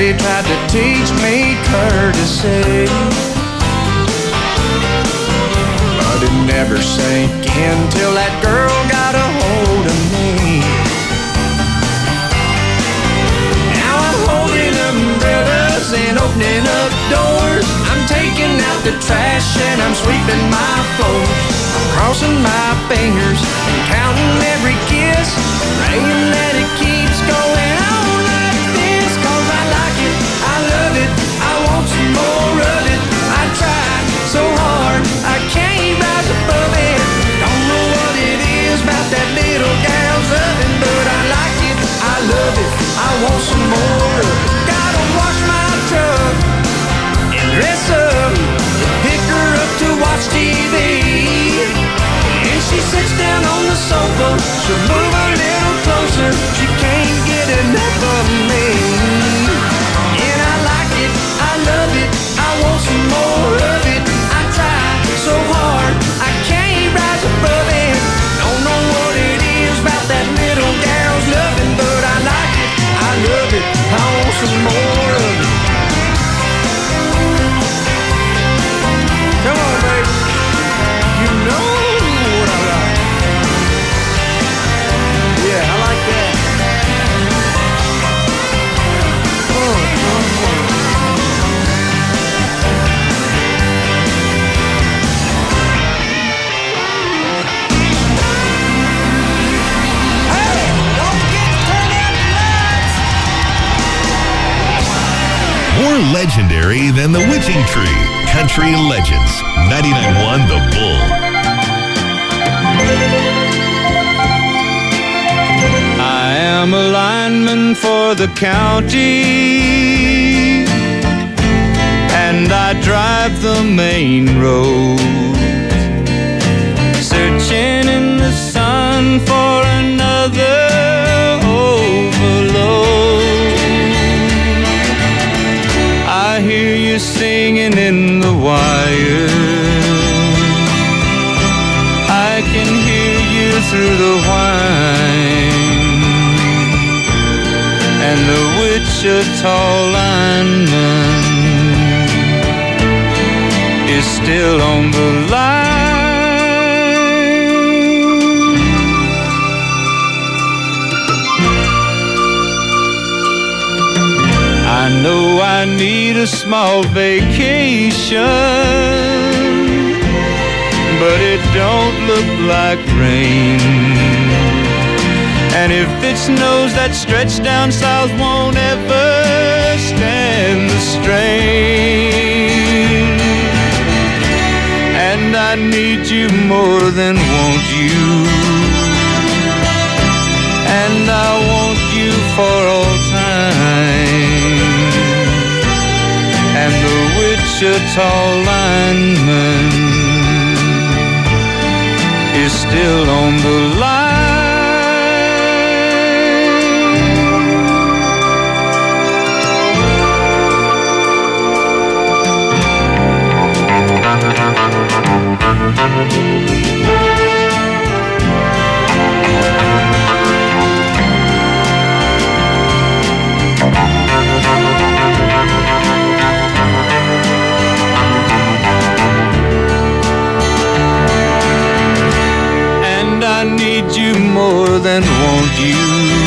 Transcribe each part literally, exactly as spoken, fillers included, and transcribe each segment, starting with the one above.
Daddy tried to teach me courtesy, but it never sank in till that girl got a hold of me. Now I'm holding umbrellas and opening up doors. I'm taking out the trash and I'm sweeping my floors. I'm crossing my fingers and counting every kiss, praying that it keeps going on like this. Cause I like it, I love it, I want some more of it. I tried so hard, I can't rise above it. Don't know what it is about that little gal's oven, but I like it, I love it, I want some more of it. Gotta wash my truck and dress up, pick her up to watch T V. And she sits down on the sofa, she'll move a little closer, she can't get enough of me. And I like it, I love it, I want some more of it. I try so hard, I can't rise above it. Don't know what it is about that little gal's loving, but I like it, I love it, I want some more of it. Come on, baby, you know what I like. Yeah, I like that. Oh, oh, oh. Hey, don't get turned out the lights. More legendary than the Witching Tree. Country Legends. ninety-nine point one The Bull. I am a lineman for the county, and I drive the main road, searching in the sun for another overload. I hear you singing in the wire, I can hear you through the whine, and the Wichita lineman is still on the line. I know I need a small vacation, but it don't look like rain. And if it snows, that stretch down south won't ever stand the strain. And I need you more than want you, and I want you for all time. And the Wichita lineman is still on the line. And I need you more than want you,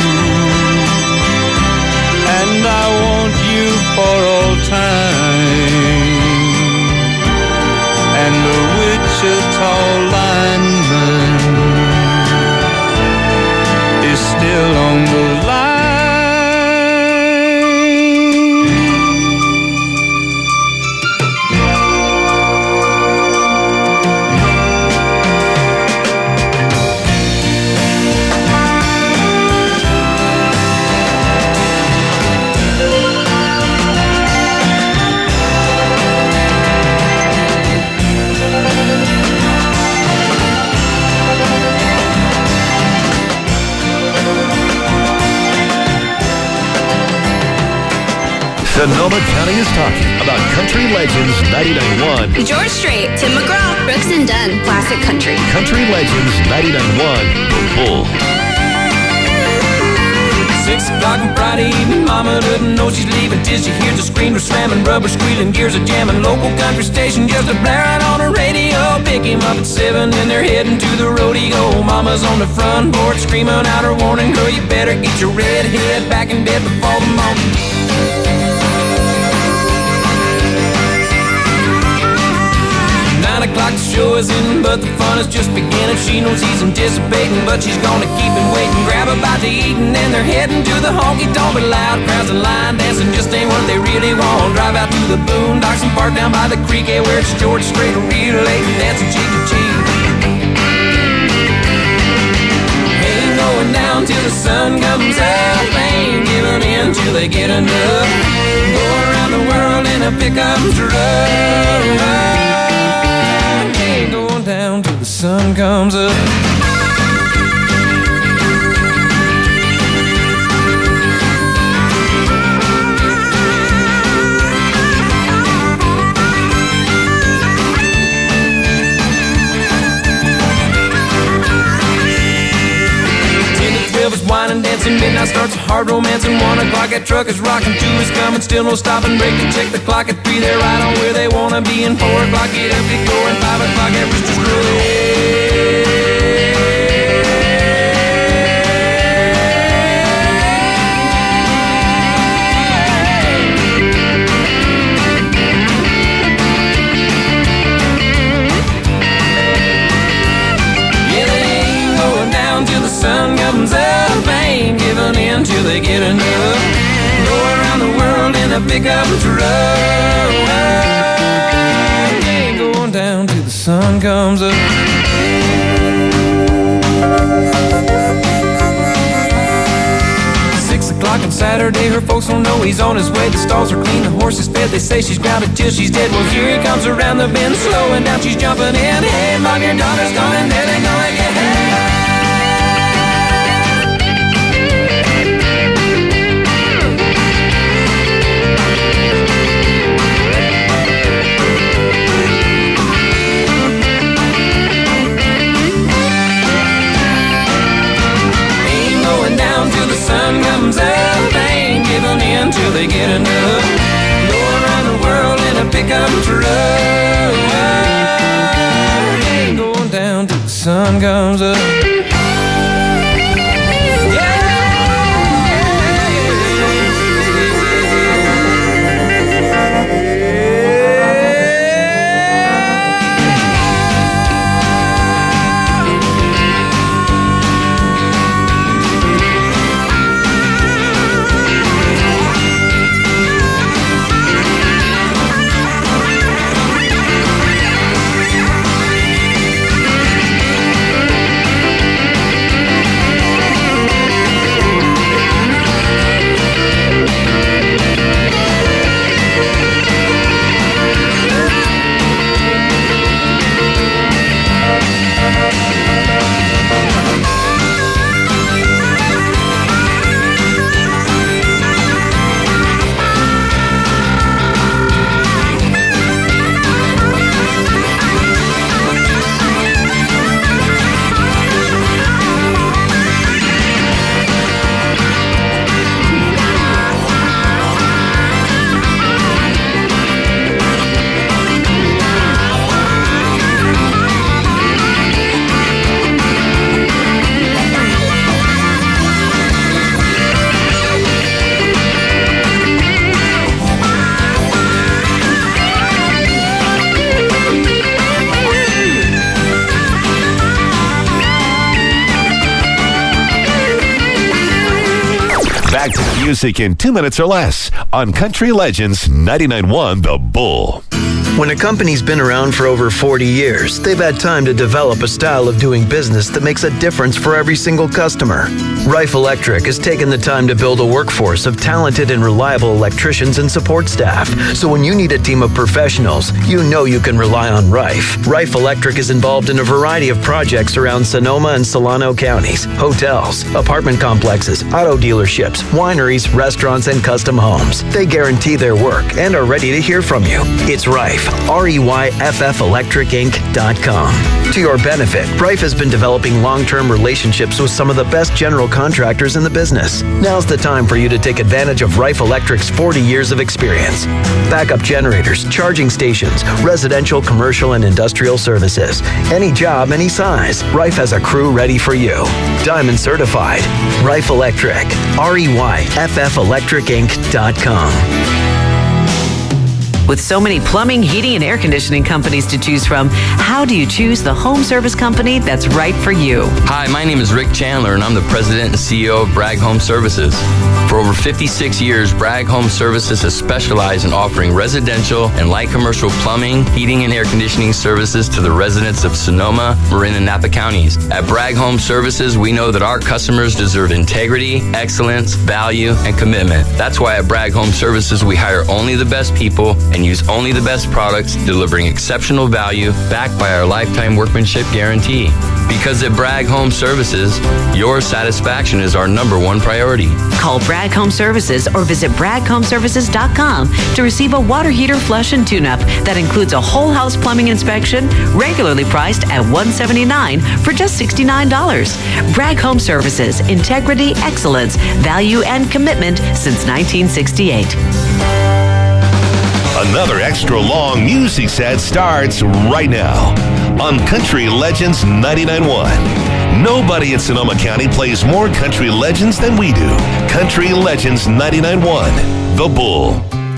and I want you for all time. And the Wichita lineman is still on the line. Sonoma County is talking about Country Legends ninety-nine point one. George Strait, Tim McGraw, Brooks and Dunn, Classic Country. Country Legends ninety-nine point one. The Bull. Six o'clock on Friday evening, mama doesn't know she's leaving till she hears the screams are slamming, rubber squealing, gears are jamming. Local country station just a blaring on the radio. Pick him up at seven and they're heading to the rodeo. Mama's on the front porch screaming out her warning, girl, you better get your red head back in bed before the morning. Nine o'clock the show is in, but the fun is just beginning. She knows he's anticipating, but she's gonna keep him waiting. Grab a bite to eat and then they're heading to the honky tonk. But loud crowds and line dancing just ain't what they really want. Drive out to the boondocks and park down by the creek, yeah, where it's George Strait real late and dancing cheek to cheek. Ain't going down till the sun comes up, ain't giving in till they get enough. Go around the world in a pickup truck. Going down till the sun comes up. Wine and dancing, midnight starts a hard romance, and one o'clock that truck is rocking, two is coming, still no stopping, break and check the clock at three, they're right on where they wanna be, and four o'clock get up, get going, five o'clock that rooster's crowing. Sun comes up, ain't giving in till they get enough. Go around the world in a pickup truck. Ain't going down till the sun comes up. Six o'clock on Saturday, her folks don't know he's on his way. The stalls are clean, the horse is fed. They say she's grounded till she's dead. Well, here he comes around the bend, slowing down, she's jumping in. Hey, mom, your daughter's coming, there they gonna get hey. Sun comes up, ain't giving in till they get enough. Go around the world in a pickup truck. Ain't going down till the sun comes up. Back to the music in two minutes or less on Country Legends ninety-nine point one The Bull. When a company's been around for over forty years, they've had time to develop a style of doing business that makes a difference for every single customer. Rife Electric has taken the time to build a workforce of talented and reliable electricians and support staff. So when you need a team of professionals, you know you can rely on Rife. Rife Electric is involved in a variety of projects around Sonoma and Solano counties, hotels, apartment complexes, auto dealerships, wineries, restaurants, and custom homes. They guarantee their work and are ready to hear from you. It's Rife. R E Y F F Electric Inc dot com. To your benefit, Rife has been developing long-term relationships with some of the best general contractors in the business. Now's the time for you to take advantage of Rife Electric's forty years of experience. Backup generators, charging stations, residential, commercial, and industrial services. Any job, any size. Rife has a crew ready for you. Diamond certified. Rife Electric. R E Y F F Electric Inc dot com. With so many plumbing, heating, and air conditioning companies to choose from, how do you choose the home service company that's right for you? Hi, my name is Rick Chandler, and I'm the president and C E O of Bragg Home Services. For over fifty-six years, Bragg Home Services has specialized in offering residential and light commercial plumbing, heating, and air conditioning services to the residents of Sonoma, Marin, and Napa counties. At Bragg Home Services, we know that our customers deserve integrity, excellence, value, and commitment. That's why at Bragg Home Services, we hire only the best people and use only the best products, delivering exceptional value backed by our lifetime workmanship guarantee. Because at Bragg Home Services, your satisfaction is our number one priority. Call Bragg Home Services or visit bragg home services dot com to receive a water heater flush and tune-up that includes a whole house plumbing inspection, regularly priced at one hundred seventy-nine dollars for just sixty-nine dollars. Bragg Home Services, integrity, excellence, value, and commitment since nineteen sixty-eight. Another extra long music set starts right now on Country Legends ninety-nine point one. Nobody in Sonoma County plays more country legends than we do. Country Legends ninety-nine point one, The Bull.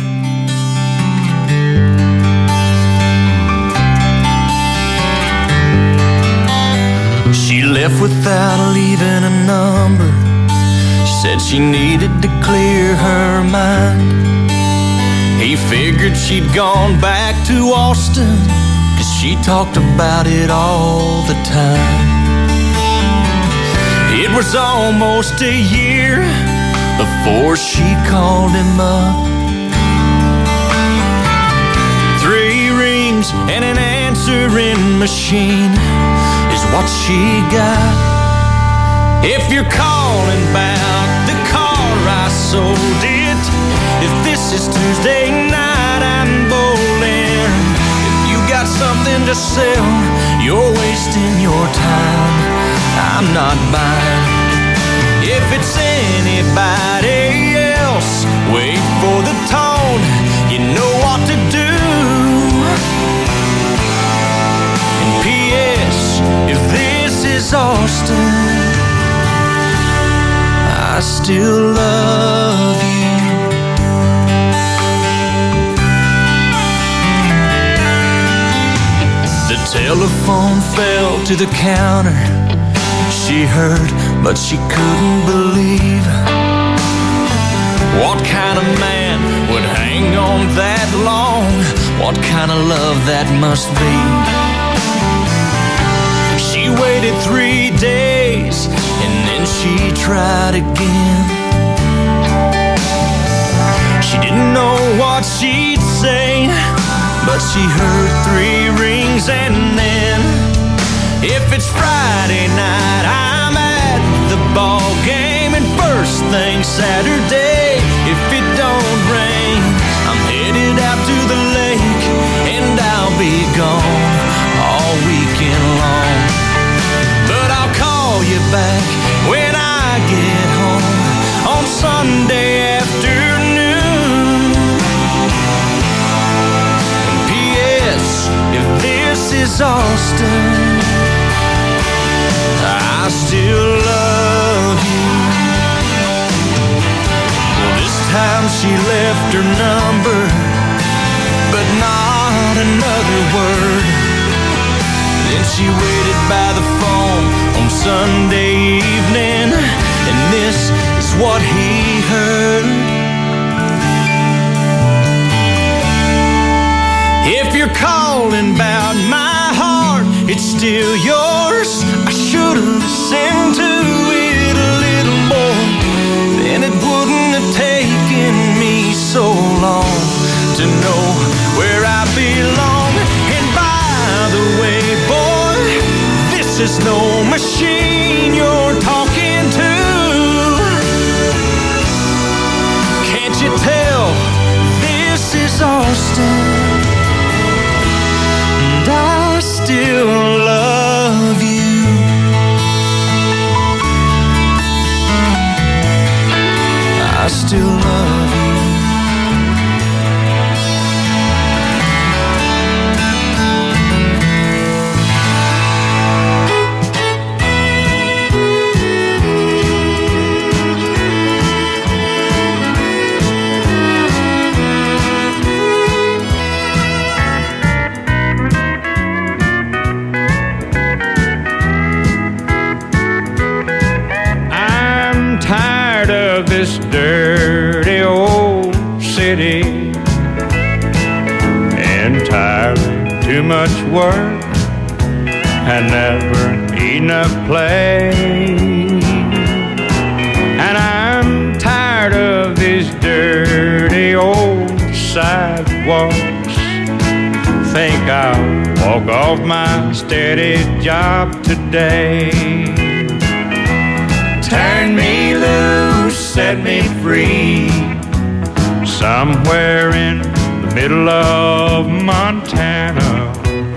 She left without leaving a number. She said she needed to clear her mind. He figured she'd gone back to Austin, 'cause she talked about it all the time. It was almost a year before she called him up. Three rings and an answering machine is what she got. If you're calling about the car I sold it, if this is Tuesday night I'm bowling, if you got something to sell, you're wasting your time, I'm not buying. If it's anybody else, wait for the tone, you know what to do. And P S if this is Austin, I still love you. The telephone fell to the counter. She heard, but she couldn't believe. What kind of man would hang on that long? What kind of love that must be? She waited three days and then she tried again. She didn't know what she'd say, but she heard three rings and then, if it's Friday night, I'm at the ball game, and first thing Saturday, if it don't rain, I'm headed out to the lake, and I'll be gone all weekend long. But I'll call you back when I get home on Sunday afternoon. And P S if this is Austin, I still love you. Well, this time she left her number, but not another word. Then she waited by the phone on Sunday evening, and this is what he heard. If you're calling about my heart, it's still yours. I should have listened to it a little more, then it wouldn't have taken me so long to know where I belong. And by the way, boy, this is no machine you're talking to. Can't you tell this is Austin? still love you. This dirty old city, entirely too much work and never enough play. And I'm tired of these dirty old sidewalks. Think I'll walk off my steady job today. Turn me loose, set me free, somewhere in the middle of Montana.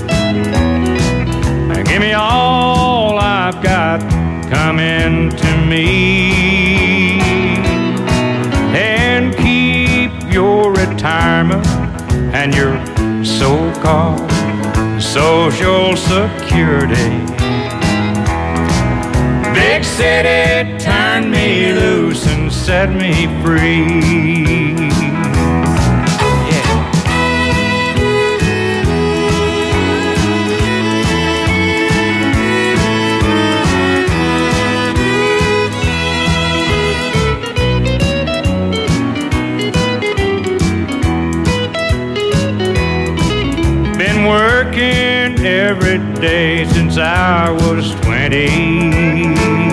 And give me all I've got coming to me, and keep your retirement and your so-called Social Security. Big city, turn me loose and set me free. Yeah. Been working every day since I was twenty.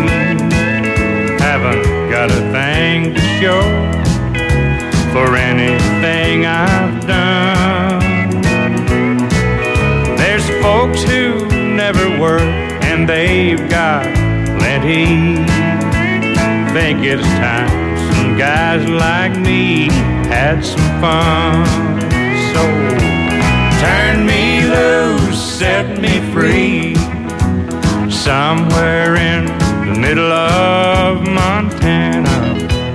Haven't got a thing to show for anything I've done. There's folks who never work and they've got plenty. Think it's time some guys like me had some fun. So turn me loose, set me free, somewhere in the middle of Montana,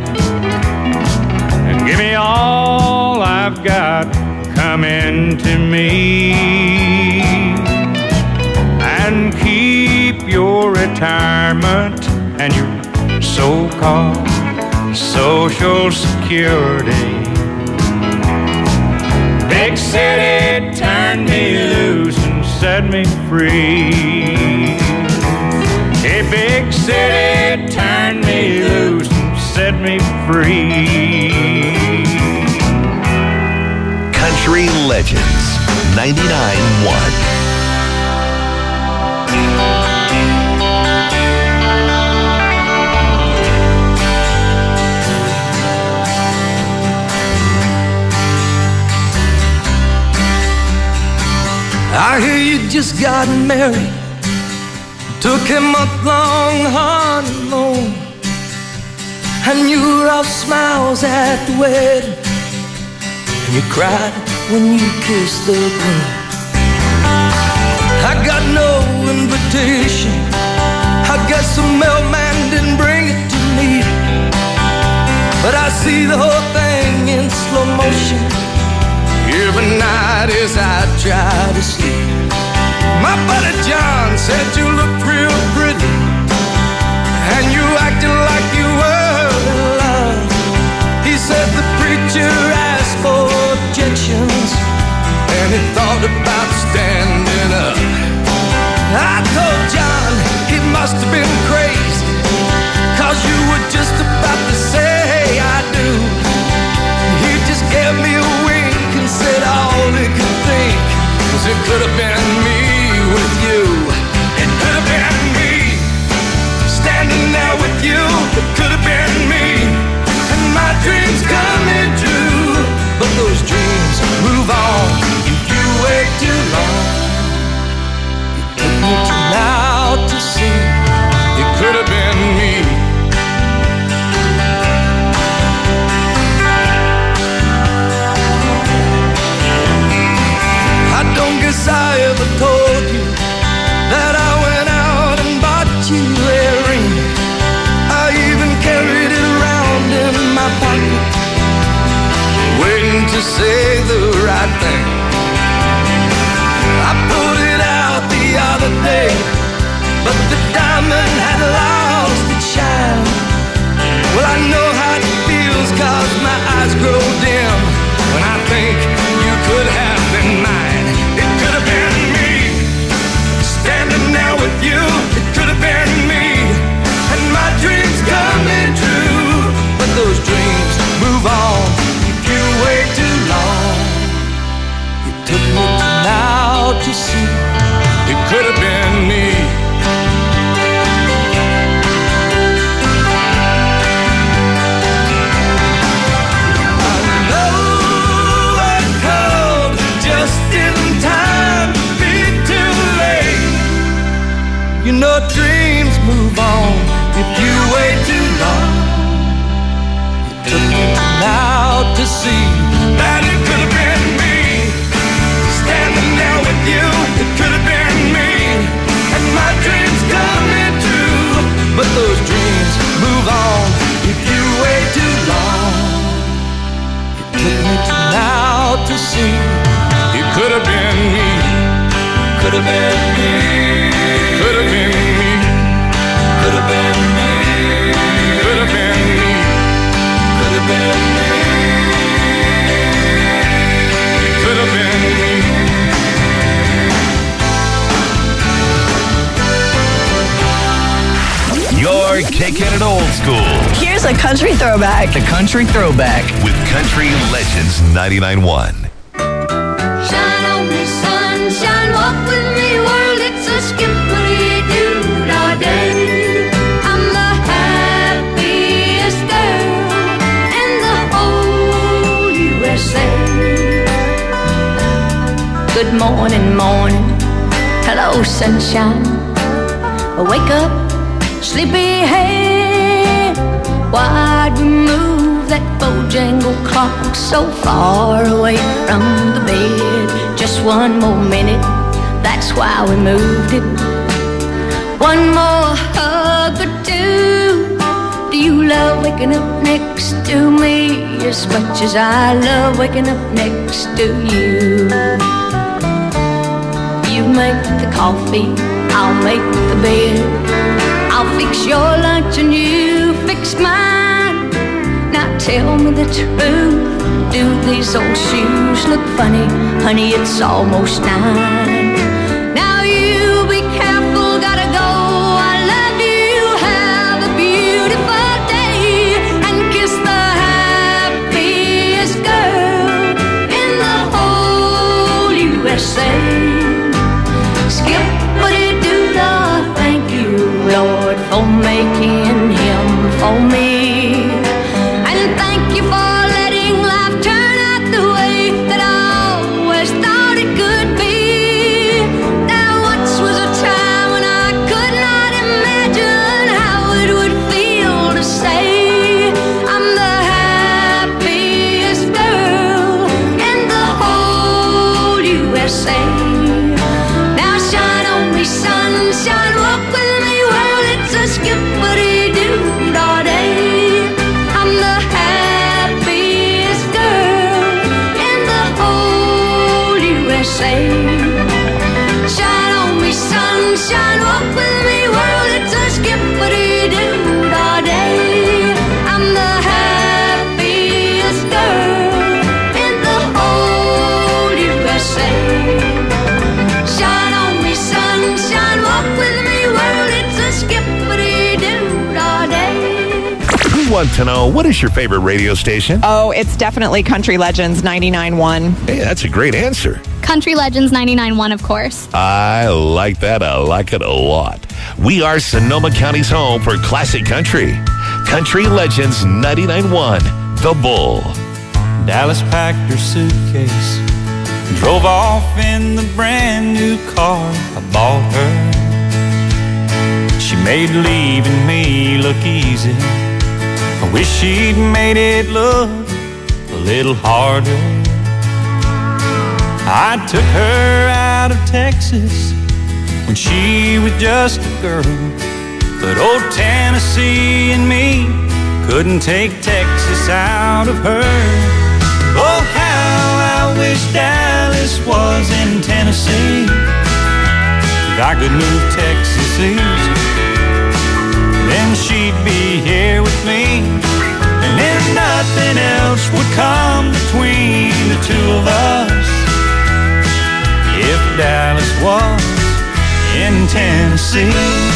and give me all I've got coming to me, and keep your retirement and your so-called Social Security. Big city, turn me loose and set me free. Hey, big city, turn me loose and set me free. Country Legends ninety-nine point one. I hear you just got married, took a month-long honeymoon, and you were all smiles at the wedding, and you cried when you kissed the groom. I got no invitation, I guess the mailman didn't bring it to me, but I see the whole thing in slow motion every night as I try to sleep. My buddy John said you looked real pretty, and you acted like you were in love. He said the preacher asked for objections, and he thought about standing up. I told John he must have been crazy, cause you were just about to say I do. He just gave me a wink and said all he could think was it could have been me with you. It could have been me standing there with you. It could have been me, and my dreams coming true. But those dreams move on if you wait too long. You took me out to see it could have been me. I don't guess I ever told you that I went out and bought you a ring. I even carried it around in my pocket right thing. I pulled it out the other day, but the diamond had lost its shine. Well, I know how it feels, cause my eyes grow dim when I think you could have been mine. It could have been me, standing there with you. It could have been me, and my dreams coming true. But those dreams move on if you wait too long. It took me till now to see it could have been me. You know dreams move on if you wait too long. It took me now to see that it could have been me, standing there with you. It could have been me, and my dreams coming true. But those dreams move on if you wait too long. It took me now to see it could have been me, could have been me. Could have been me, could have been me, could have been me, could have been me, could have been me. You're kicking it old school. Here's a country throwback. The country throwback with Country Legends ninety-nine point one. Shine on me, sunshine, walk with me, world, it's a skip-a-dee-doo all day. I'm the happiest girl in the whole U S A. Good morning, morning, hello, sunshine. Wake up, sleepyhead. Why'd we move that Bojangle clock so far away from the bed? Just one more minute, that's why we moved it. One more hug or two. Do you love waking up next to me as much as I love waking up next to you? You make the coffee, I'll make the bed. I'll fix your lunch and you fix mine. Now tell me the truth, do these old shoes look funny? Honey, it's almost nine. Now you be careful, gotta go. I love you, have a beautiful day, and kiss the happiest girl in the whole U S A. Skip-a-dee-doo-dah, thank you, Lord, for making him for me. And thank you for letting life turn out the way that I always thought it could be. There once was a time when I could not imagine how it would feel to say I'm the happiest girl in the whole U S A. Now shine on me, sunshine, walk with me, world, it's a skip-a-dee-doo all day. I'm the happiest girl in the whole U S A. Shine on me, sunshine, walk with me, world, it's a skip-a-dee-doo all day. I'm the happiest girl in the whole U S A. Shine on me, sunshine, walk with me, world, it's a skip-a-dee-doo all day. We want to know, what is your favorite radio station? Oh, it's definitely Country Legends ninety-nine point one. Hey, that's a great answer. Country Legends ninety-nine point one, of course. I like that. I like it a lot. We are Sonoma County's home for classic country. Country Legends ninety-nine point one, The Bull. Dallas packed her suitcase and drove off in the brand new car I bought her. She made leaving me look easy. I wish she'd made it look a little harder. I took her out of Texas when she was just a girl, but old Tennessee and me couldn't take Texas out of her. Oh, how I wish Dallas If I could move Texas east, then she'd be here with me, and then nothing else would come between the two of us. If Dallas was in Tennessee.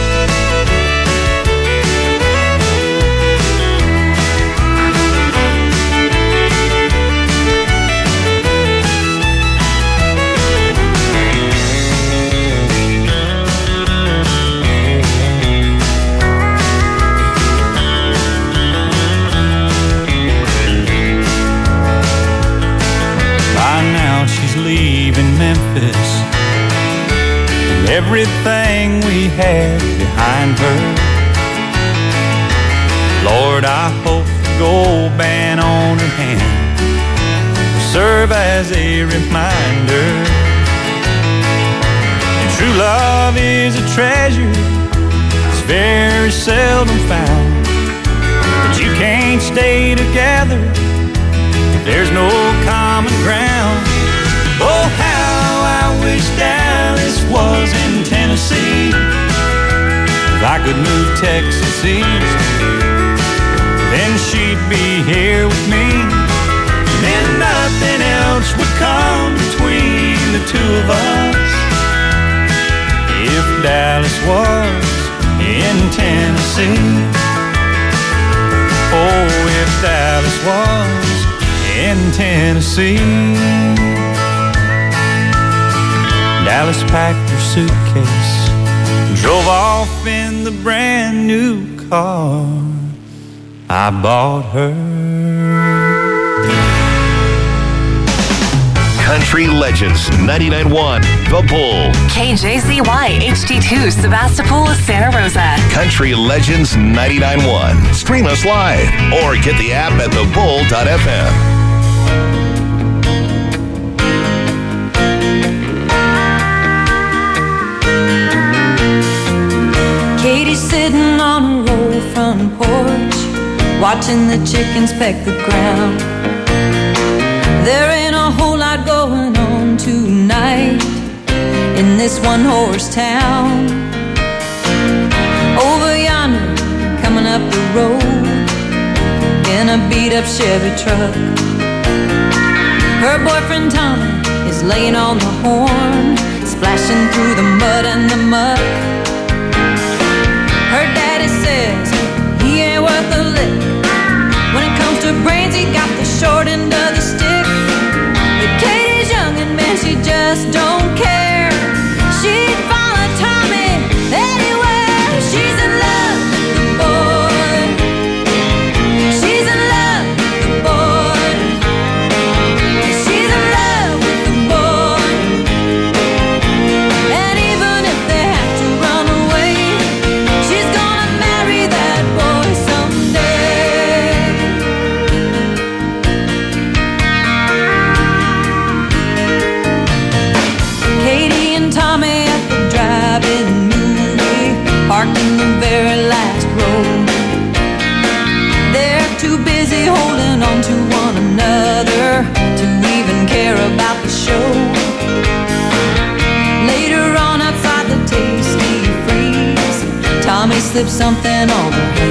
Leaving Memphis and everything we had behind her. Lord, I hope the gold band on her hand will serve as a reminder. And true love is a treasure, it's very seldom found. But you can't stay together if there's no common ground. Oh, how I wish Dallas was in Tennessee. If I could move Texas east, then she'd be here with me, and then nothing else would come between the two of us. If Dallas was in Tennessee. Oh, if Dallas was in Tennessee. Dallas packed her suitcase and drove off in the brand new car I bought her. Country Legends ninety-nine point one, The Bull. K J Z Y H D two, Sebastopol, Santa Rosa. Country Legends ninety-nine point one. Stream us live or get the app at the bull dot f m. Katie's sitting on a roll front porch, watching the chickens peck the ground. There ain't a whole lot going on tonight in this one-horse town. Over yonder, coming up the road in a beat-up Chevy truck, her boyfriend Tommy is laying on the horn, splashing through the mud and the muck. Her daddy says he ain't worth a lick. When it comes to brains, he got the short end of the stick. But Katie's young and man, she just don't care. She'd follow Tommy anywhere. She's in love with the boy. She's in love with the boy. She's in love with the boy. And even if they have to run away, she's gonna marry that boy someday. Katie and Tommy at the drive-in movie, parked in the very last row. They're too busy holding on to one another to even care about the show. Later on outside the Tasty Freeze, Tommy slipped something on her